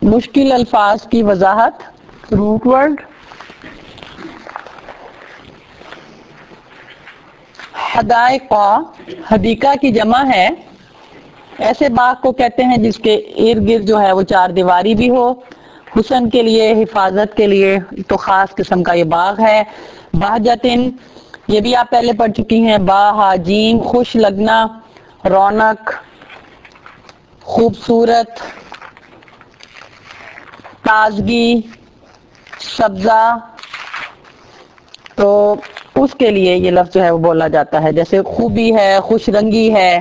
مشکل الفاظ کی وضاحت، روٹ ورڈ. حدائق، حدیقہ کی جمع ہے. ایسے باغ کو کہتے ہیں جس کے ارد گرد جو ہے وہ چار دیواری بھی ہو، حسن کے لیے، حفاظت کے لیے، تو خاص قسم کا یہ باغ ہے. بہجتن، یہ بھی آپ پہلے پڑھ چکی ہیں. با ہا جیم، خوش لگنا، رونق، خوبصورت، تازگی، سبزہ. تو اس کے لیے یہ لفظ جو ہے وہ بولا جاتا ہے، جیسے خوبی ہے، خوش رنگی ہے.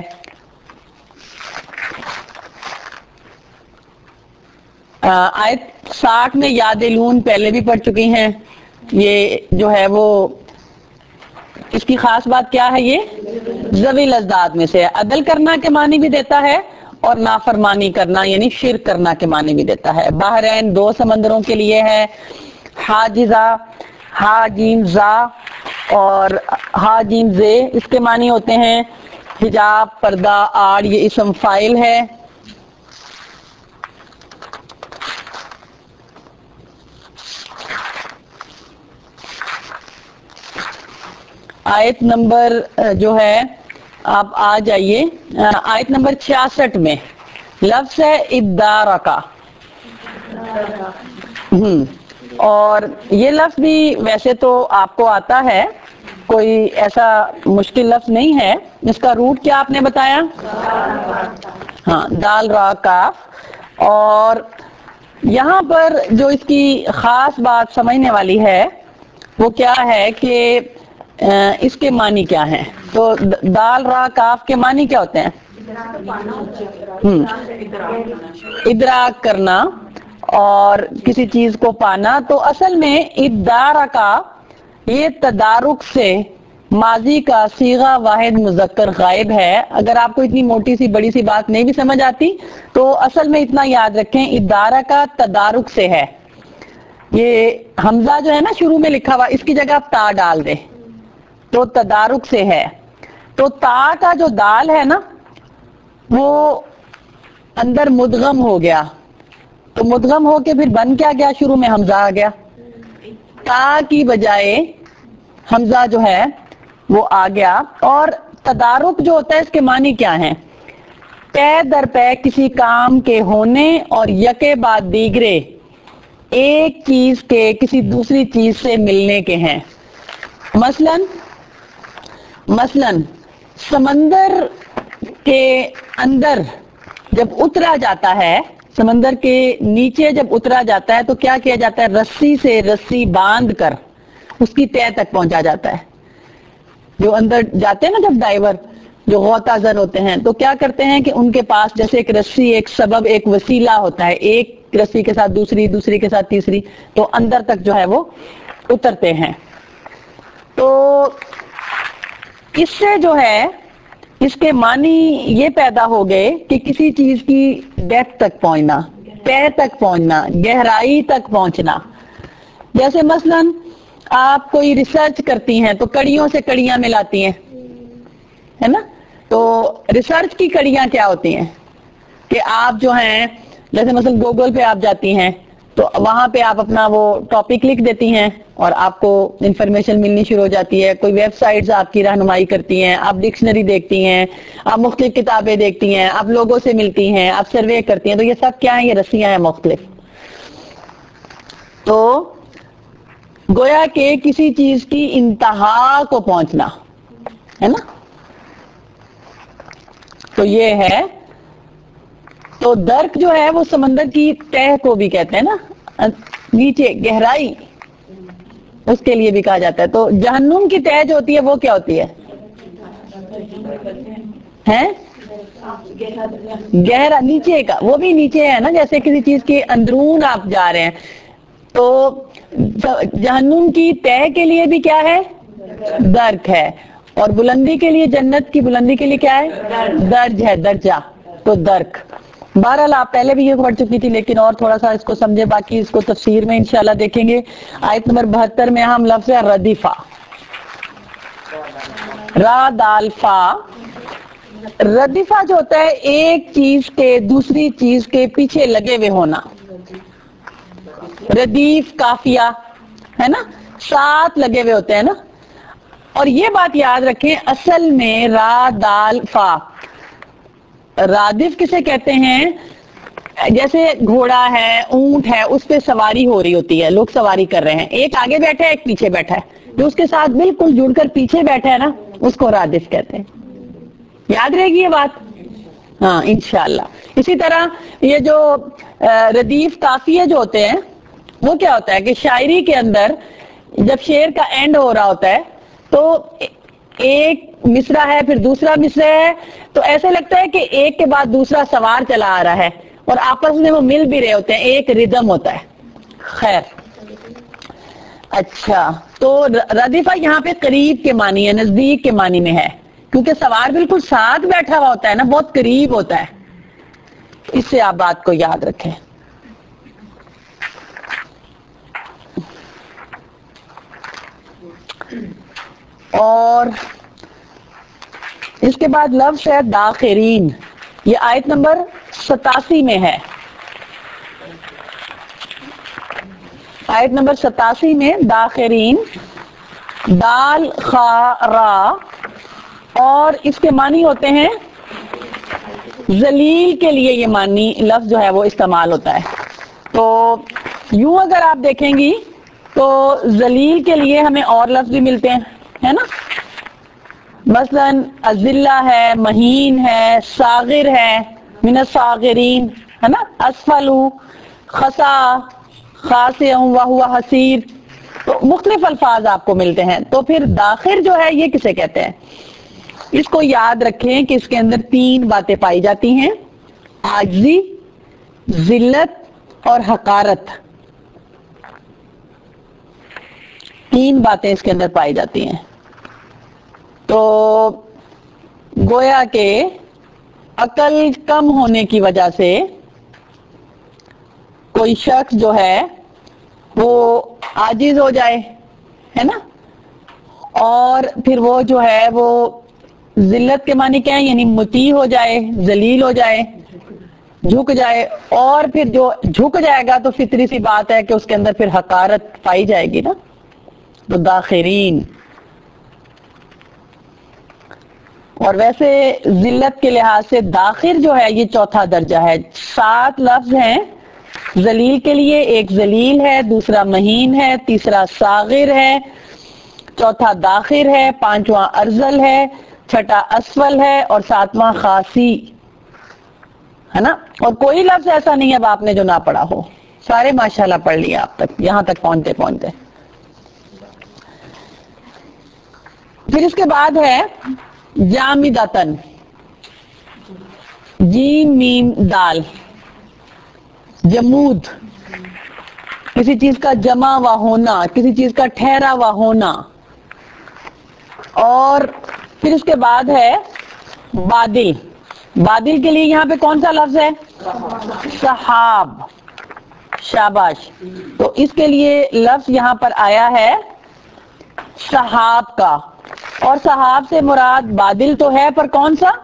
آیت 60 میں یادلون پہلے بھی پڑھ چکی ہیں. یہ جو ہے وہ اس کی خاص بات کیا ہے؟ یہ ذوی الاضداد میں سے ہے. عدل کرنا کے معنی بھی دیتا ہے اور نافرمانی کرنا یعنی شرک کرنا کے معنی بھی دیتا ہے. بحرین، دو سمندروں کے لیے ہے. حاجزہ، ہا جیم زا اور ہا جیم زے، اس کے معنی ہوتے ہیں حجاب، پردہ، آڑ. یہ اسم فاعل ہے. آیت نمبر جو ہے آپ آ جائیے آیت نمبر 66 میں لفظ ہے ادارکا. اور یہ لفظ بھی ویسے تو آپ کو آتا ہے، کوئی ایسا مشکل لفظ نہیں ہے. اس کا روٹ کیا آپ نے بتایا؟ ہاں، دال را کاف. اور یہاں پر جو اس کی خاص بات سمجھنے والی ہے وہ کیا ہے کہ اس کے معنی کیا ہیں. تو دال را کاف کے معنی کیا ہوتے ہیں؟ ادراک کرنا اور کسی چیز کو پانا. تو اصل میں ادارکا یہ تدارک سے ماضی کا صیغہ واحد مذکر غائب ہے. اگر آپ کو اتنی موٹی سی بڑی سی بات نہیں بھی سمجھ آتی تو اصل میں اتنا یاد رکھیں، ادارکا تدارک سے ہے. یہ حمزہ جو ہے نا شروع میں لکھا ہوا، اس کی جگہ آپ تا ڈال دیں تو تدارک سے ہے. تو تا کا جو دال ہے نا وہ اندر مدغم ہو گیا، تو مدغم ہو کے پھر بن کیا گیا؟ شروع میں حمزہ آ گیا. تا کی بجائے حمزہ جو ہے وہ آ گیا. اور تدارک جو ہوتا ہے اس کے معنی کیا ہیں؟ پے در پے کسی کام کے ہونے اور یکے بعد دیگرے ایک چیز کے کسی دوسری چیز سے ملنے کے ہیں. مثلاً سمندر کے اندر جب اترا جاتا ہے، سمندر کے نیچے جب اترا جاتا ہے تو کیا کیا جاتا ہے؟ رسی سے رسی باندھ کر اس کی تہہ تک پہنچا جاتا ہے. جو اندر جاتے ہیں نا جب ڈائیور جو غوطہ زن ہوتے ہیں تو کیا کرتے ہیں کہ ان کے پاس جیسے ایک رسی، ایک سبب، ایک وسیلہ ہوتا ہے، ایک رسی کے ساتھ دوسری، دوسری کے ساتھ تیسری، تو اندر تک جو ہے وہ اترتے ہیں. تو اس سے جو ہے اس کے معنی یہ پیدا ہو گئے کہ کسی چیز کی ڈیپتھ تک پہنچنا، تہہ تک پہنچنا، گہرائی تک پہنچنا. جیسے مثلاً آپ کوئی ریسرچ کرتی ہیں تو کڑیوں سے کڑیاں ملاتی ہیں، ہے نا؟ تو ریسرچ کی کڑیاں کیا ہوتی ہیں کہ آپ جو ہیں جیسے مثلا گوگل پہ آپ جاتی ہیں تو وہاں پہ آپ اپنا وہ ٹاپک لکھ دیتی ہیں اور آپ کو انفارمیشن ملنی شروع ہو جاتی ہے. کوئی ویب سائٹس آپ کی رہنمائی کرتی ہیں، آپ ڈکشنری دیکھتی ہیں، آپ مختلف کتابیں دیکھتی ہیں، آپ لوگوں سے ملتی ہیں، آپ سروے کرتی ہیں. تو یہ سب کیا ہیں؟ یہ رسیاں ہیں مختلف. تو گویا کہ کسی چیز کی انتہا کو پہنچنا ہے نا، تو یہ ہے. تو درک جو ہے وہ سمندر کی تہہ کو بھی کہتے ہیں نا، نیچے گہرائی، اس کے لیے بھی کہا جاتا ہے. تو جہنم کی تہہ جو ہوتی ہے وہ کیا ہوتی ہے؟ گہرا، نیچے کا، وہ بھی نیچے ہے نا. جیسے کسی چیز کے اندرون آپ جا رہے ہیں تو جہنم کی تہہ کے لیے بھی کیا ہے؟ درک ہے. اور بلندی کے لیے، جنت کی بلندی کے لیے کیا ہے؟ درج ہے، درجہ. تو درک. بہرحال آپ پہلے بھی یہ پڑھ چکی تھی لیکن اور تھوڑا سا اس کو سمجھے، باقی اس کو تفسیر میں انشاءاللہ دیکھیں گے. آیت نمبر 72 میں ہم لفظ ہے ردیفہ، را دال فا. ردیفہ جو ہوتا ہے ایک چیز کے دوسری چیز کے پیچھے لگے ہوئے ہونا. ردیف قافیہ ہے نا، ساتھ لگے ہوئے ہوتے ہیں نا. اور یہ بات یاد رکھیں اصل میں را دال فا رادف کسے کہتے ہیں؟ جیسے گھوڑا ہے، اونٹ ہے، اس پہ سواری ہو رہی ہوتی ہے، لوگ سواری کر رہے ہیں، ایک آگے بیٹھا ہے ایک پیچھے بیٹھا ہے، جو اس کے ساتھ بالکل جڑ کر پیچھے بیٹھا ہے نا اس کو رادف کہتے ہیں. یاد رہے گی یہ بات؟ ہاں انشاءاللہ. اسی طرح یہ جو ردیف قافیے جو ہوتے ہیں وہ کیا ہوتا ہے کہ شاعری کے اندر جب شعر کا اینڈ ہو رہا ہوتا ہے تو ایک مصرع ہے پھر دوسرا مصرع ہے تو ایسے لگتا ہے کہ ایک کے بعد دوسرا سوار چلا آ رہا ہے اور آپس میں وہ مل بھی رہے ہوتے ہیں، ایک ردم ہوتا ہے. خیر اچھا، تو ردیفہ یہاں پہ قریب کے معنی ہے، نزدیک کے معنی میں ہے، کیونکہ سوار بالکل ساتھ بیٹھا ہوا ہوتا ہے نا، بہت قریب ہوتا ہے. اس سے آپ بات کو یاد رکھیں. اور اس کے بعد لفظ ہے داخرین، یہ آیت نمبر 87 میں ہے. آیت نمبر 87 میں داخرین، دال خا را، اور اس کے معنی ہوتے ہیں ذلیل کے لیے. یہ معنی لفظ جو ہے وہ استعمال ہوتا ہے. تو یوں اگر آپ دیکھیں گی تو ذلیل کے لیے ہمیں اور لفظ بھی ملتے ہیں، ہے نا. مثلا اذلہ ہے، مہین ہے، صاغر ہے، من الصاغرین ہے نا، اسفلو، خسا، خاسع وہو حسیر. تو مختلف الفاظ آپ کو ملتے ہیں. تو پھر داخر جو ہے یہ کسے کہتے ہیں؟ اس کو یاد رکھیں کہ اس کے اندر 3 باتیں پائی جاتی ہیں: عاجزی، ذلت اور حقارت. 3 باتیں اس کے اندر پائی جاتی ہیں. تو گویا کہ عقل کم ہونے کی وجہ سے کوئی شخص جو ہے وہ عاجز ہو جائے، ہے نا، اور پھر وہ جو ہے وہ ذلت کے معنی کیا ہے، یعنی مطیع ہو جائے، ذلیل ہو جائے، جھک جائے. اور پھر جو جھک جائے گا تو فطری سی بات ہے کہ اس کے اندر پھر حقارت پائی جائے گی نا. تو داخرین. اور ویسے ذلت کے لحاظ سے داخر جو ہے یہ 4تھا درجہ ہے. 7 لفظ ہیں ذلیل کے لیے، ایک ذلیل ہے، دوسرا مہین ہے، تیسرا صاغر ہے، چوتھا داخر ہے، 5واں ارذل ہے، 6واں اسفل ہے اور 7واں خاصی ہے نا. اور کوئی لفظ ایسا نہیں ہے اب آپ نے جو نہ پڑھا ہو، سارے ماشاءاللہ پڑھ لیا آپ تک، یہاں تک پہنچتے پہنچتے. پھر اس کے بعد ہے جامدتن، جیم میم دال، جمود، کسی چیز کا جمع ہوا ہونا، کسی چیز کا ٹھہرا ہوا ہونا. اور پھر اس کے بعد ہے بادل. بادل کے لیے یہاں پہ کون سا لفظ ہے؟ سحاب. شاباش. تو اس کے لیے لفظ یہاں پر آیا ہے سحاب کا. اور سحاب سے مراد بادل تو ہے پر کون سا؟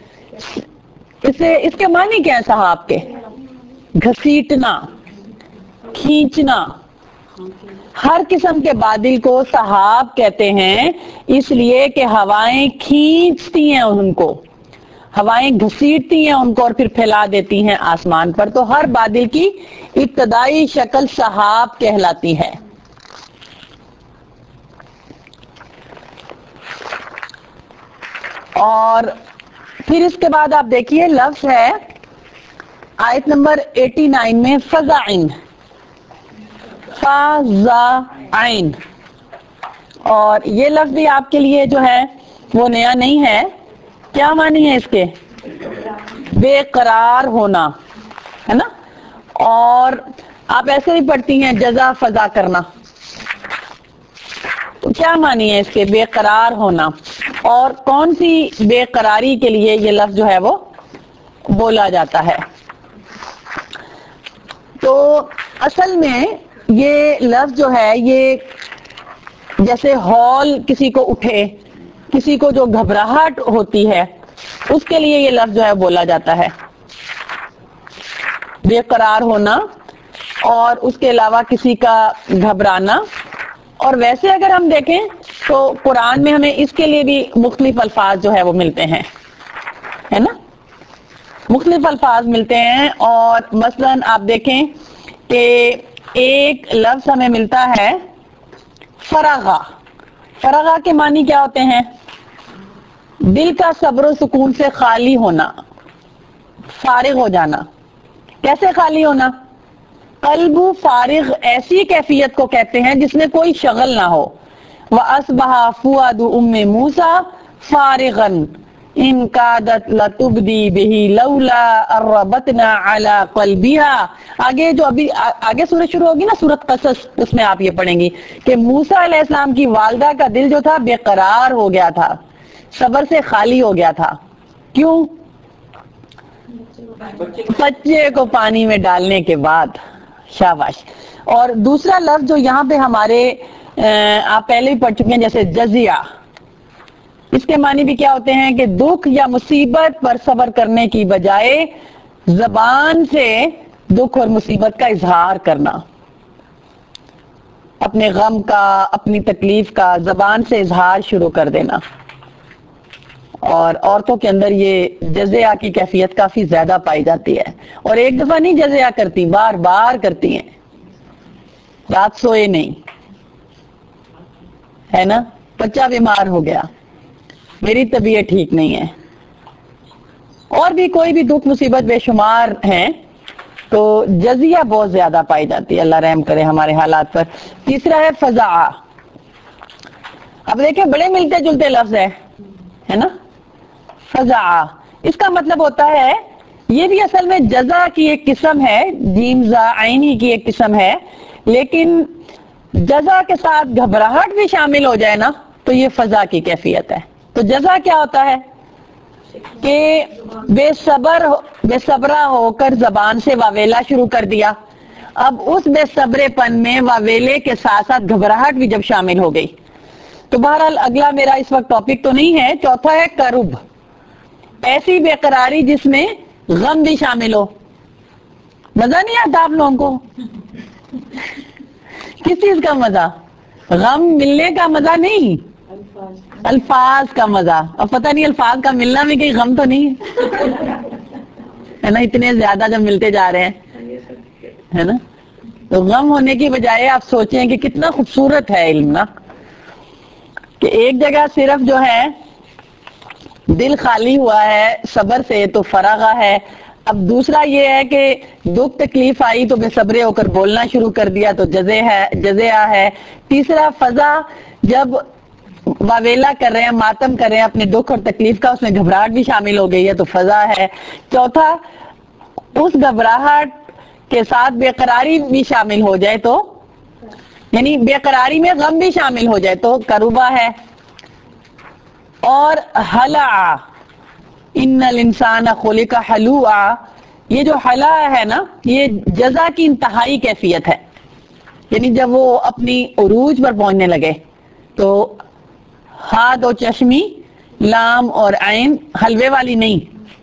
اس کے معنی کیا ہے سحاب کے؟ گھسیٹنا، کھینچنا. ہر قسم کے بادل کو سحاب کہتے ہیں اس لیے کہ ہوائیں کھینچتی ہیں ان کو، ہوائیں گھسیٹتی ہیں ان کو اور پھر پھیلا دیتی ہیں آسمان پر. تو ہر بادل کی ابتدائی شکل سحاب کہلاتی ہے. اور پھر اس کے بعد آپ دیکھیے لفظ ہے آیت نمبر 89 میں فزعن، فزعن. اور یہ لفظ بھی آپ کے لیے جو ہے وہ نیا نہیں ہے. کیا معنی ہے اس کے؟ بے قرار ہونا، ہے نا. اور آپ ایسے ہی پڑھتی ہیں جزا فضا کرنا. تو کیا معنی ہے اس کے؟ بے قرار ہونا. اور کون سی بے قراری کے لیے یہ لفظ جو ہے وہ بولا جاتا ہے؟ تو اصل میں یہ لفظ جو ہے یہ جیسے ہال کسی کو اٹھے، کسی کو جو گھبراہٹ ہوتی ہے اس کے لیے یہ لفظ جو ہے بولا جاتا ہے. بے قرار ہونا اور اس کے علاوہ کسی کا گھبرانا. اور ویسے اگر ہم دیکھیں تو قرآن میں ہمیں اس کے لیے بھی مختلف الفاظ جو ہے وہ ملتے ہیں، ہے نا، مختلف الفاظ ملتے ہیں. اور مثلا آپ دیکھیں کہ ایک لفظ ہمیں ملتا ہے فرغا. فرغا کے معنی کیا ہوتے ہیں؟ دل کا صبر و سکون سے خالی ہونا، فارغ ہو جانا. کیسے خالی ہونا؟ قلب فارغ ایسی کیفیت کو کہتے ہیں جس میں کوئی شغل نہ ہو. وَأَصْبَحَ فُؤَادُ أُمِّ مُوسَى فَارِغًا إِنْ كَادَتْ لَتُبْدِي بِهِ لَوْلَا أَن رَّبَطْنَا عَلَىٰ قَلْبِهَا. آگے جو ابھی آگے سورت شروع ہوگی نا، سورت قصص، اس میں آپ یہ پڑھیں گی کہ موسیٰ علیہ السلام کی والدہ کا دل جو تھا بے قرار ہو گیا تھا، صبر سے خالی ہو گیا تھا. کیوں؟ بچے کو پانی میں ڈالنے کے بعد. شاباش. اور دوسرا لفظ جو یہاں پہ ہمارے آپ پہلے ہی پڑھ چکے ہیں، جیسے جزیہ، اس کے معنی بھی کیا ہوتے ہیں کہ دکھ یا مصیبت پر صبر کرنے کی بجائے زبان سے دکھ اور مصیبت کا اظہار کرنا، اپنے غم کا، اپنی تکلیف کا زبان سے اظہار شروع کر دینا. اور عورتوں کے اندر یہ جزیہ کی کیفیت کافی زیادہ پائی جاتی ہے. اور ایک دفعہ نہیں جزیہ کرتی، بار بار کرتی ہیں. رات سوئے نہیں، ہے نا، بچہ بیمار ہو گیا، میری طبیعت ٹھیک نہیں ہے، اور بھی کوئی بھی دکھ مصیبت بے شمار ہیں، تو جزیہ بہت زیادہ پائی جاتی ہے. اللہ رحم کرے ہمارے حالات پر. تیسرا ہے فزع. اب دیکھیں بڑے ملتے جلتے لفظ ہے نا. فزع اس کا مطلب ہوتا ہے، یہ بھی اصل میں جزع کی ایک قسم ہے، جیم زا عین ہی کی ایک قسم ہے، لیکن جزع کے ساتھ گھبراہٹ بھی شامل ہو جائے نا تو یہ فزع کی کیفیت ہے. تو جزع کیا ہوتا ہے کہ بے صبرا ہو کر زبان سے واویلا شروع کر دیا. اب اس بے صبرے پن میں واویلے کے ساتھ ساتھ گھبراہٹ بھی جب شامل ہو گئی تو بہرحال اگلا میرا اس وقت ٹاپک تو نہیں ہے. چوتھا ہے کرب. ایسی بے قراری جس میں غم بھی شامل ہو. مزہ نہیں آتا آپ لوگوں کو؟ کس چیز کا مزہ؟ غم ملنے کا مزہ نہیں، الفاظ کا مزہ. اب پتہ نہیں الفاظ کا ملنا بھی کہیں غم تو نہیں ہے نا، اتنے زیادہ جب ملتے جا رہے ہیں، ہے نا. تو غم ہونے کی بجائے آپ سوچیں کہ کتنا خوبصورت ہے علم نا، کہ ایک جگہ صرف جو ہے دل خالی ہوا ہے صبر سے تو فراغا ہے. اب دوسرا یہ ہے کہ دکھ تکلیف آئی تو بے صبرے ہو کر بولنا شروع کر دیا تو جزیہ ہے. تیسرا فضا، جب واویلا کر رہے ہیں، ماتم کر رہے ہیں اپنے دکھ اور تکلیف کا، اس میں گھبراہٹ بھی شامل ہو گئی ہے تو فضا ہے. چوتھا، اس گھبراہٹ کے ساتھ بے قراری بھی شامل ہو جائے تو، یعنی بے قراری میں غم بھی شامل ہو جائے تو کروبا ہے. اور ہلا، ان الانسان خلق ہلوعا، یہ جو ہلا ہے نا، یہ جزا کی انتہائی کیفیت ہے. یعنی جب وہ اپنی عروج پر پہنچنے لگے تو ہا دو چشمی، لام اور عین، حلوے والی نہیں.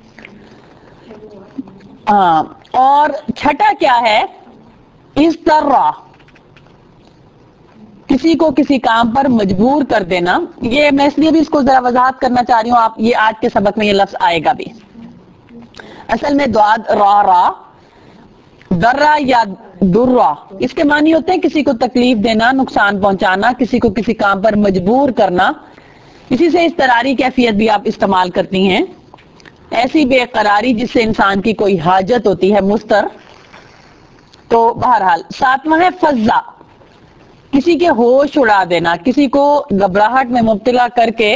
ہاں. اور چھٹا کیا ہے؟ اس طرح کسی کو کسی کام پر مجبور کر دینا. یہ میں اس لیے بھی اس کو ذرا وضاحت کرنا چاہ رہی ہوں، آپ یہ آج کے سبق میں یہ لفظ آئے گا بھی. اصل میں دعاد را درہ یا درہ، اس کے معنی ہوتے ہیں کسی کو تکلیف دینا، نقصان پہنچانا، کسی کو کسی کام پر مجبور کرنا. اسی سے اضطراری کیفیت بھی آپ استعمال کرتی ہیں، ایسی بے قراری جس سے انسان کی کوئی حاجت ہوتی ہے مضطر. تو بہرحال ساتواں ہے فضا، کسی کے ہوش اڑا دینا، کسی کو گھبراہٹ میں مبتلا کر کے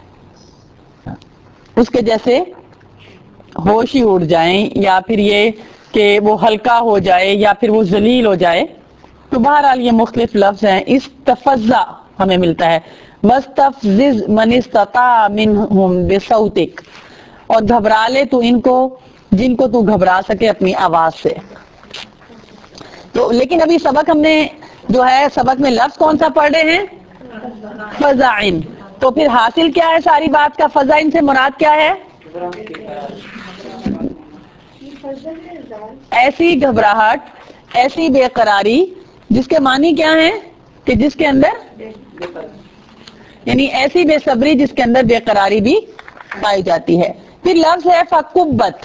اس کے جیسے ہوش ہی اڑ جائیں، یا پھر یہ کہ وہ ہلکا ہو جائے یا پھر وہ ذلیل ہو جائے. تو بہرحال یہ مختلف لفظ ہیں. استفزا ہمیں ملتا ہے وَاسْتَفْزِزْ مَنِ اسْتَطَاعَ مِنْهُمْ بِصَوْتِكَ، اور گھبرا لے تو ان کو جن کو تو گھبرا سکے اپنی آواز سے. تو لیکن ابھی سبق ہم نے جو ہے سبق میں لفظ کون سا پڑھ رہے ہیں؟ فزعن. تو پھر حاصل کیا ہے ساری بات کا؟ فزعن سے مراد کیا ہے؟ ایسی گھبراہٹ ایسی بے قراری جس کے معنی کیا ہیں کہ جس کے اندر یعنی ایسی بے صبری جس کے اندر بے قراری بھی پائی جاتی ہے. پھر لفظ ہے فقبت.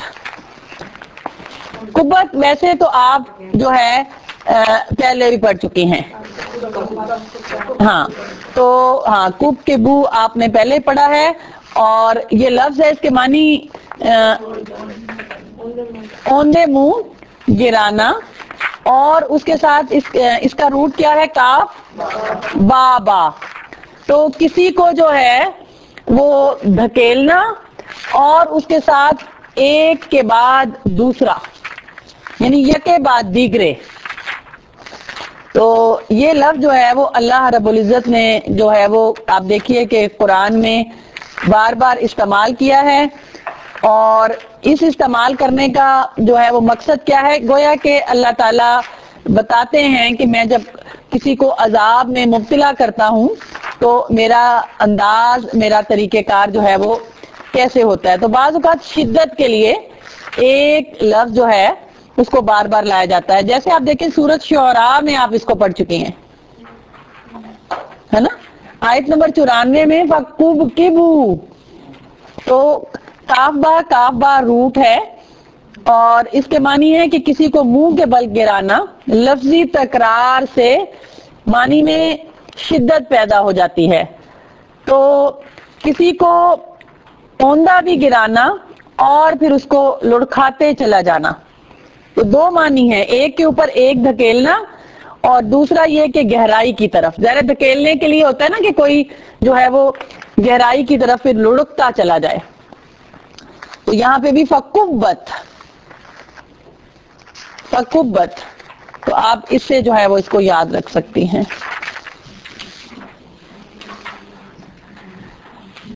قبت ویسے تو آپ جو ہے پہلے بھی پڑھ چکی ہیں. ہاں تو ہاں کب کے بو آپ نے پہلے پڑھا ہے. اور یہ لفظ ہے اس کے معنی اوندے منہ گرانا. اور اس کے ساتھ اس کا روٹ کیا ہے؟ کاف بابا. تو کسی کو جو ہے وہ دھکیلنا اور اس کے ساتھ ایک کے بعد دوسرا یعنی یکے بعد دیگرے. تو یہ لفظ جو ہے وہ اللہ رب العزت نے جو ہے وہ آپ دیکھیے کہ قرآن میں بار بار استعمال کیا ہے. اور اس استعمال کرنے کا جو ہے وہ مقصد کیا ہے؟ گویا کہ اللہ تعالیٰ بتاتے ہیں کہ میں جب کسی کو عذاب میں مبتلا کرتا ہوں تو میرا انداز میرا طریقہ کار جو ہے وہ کیسے ہوتا ہے. تو بعض اوقات شدت کے لیے ایک لفظ جو ہے اس کو بار بار لایا جاتا ہے. جیسے آپ دیکھیں سورۃ شعراء میں آپ اس کو پڑھ چکی ہیں ہے نا. آیت نمبر 94 میں فَقُبْكِبُوا. تو کاف با روٹ ہے اور اس کے معنی ہے کہ کسی کو منہ کے بل گرانا. لفظی تکرار سے معنی میں شدت پیدا ہو جاتی ہے. تو کسی کو اوندہ بھی گرانا اور پھر اس کو لڑکھاتے چلا جانا. تو دو معنی ہیں, ایک کے اوپر ایک دھکیلنا اور دوسرا یہ کہ گہرائی کی طرف. ذرا دھکیلنے کے لیے ہوتا ہے نا کہ کوئی جو ہے وہ گہرائی کی طرف پھر لڑکتا چلا جائے. تو یہاں پہ بھی فقبت. تو آپ اس سے جو ہے وہ اس کو یاد رکھ سکتی ہیں.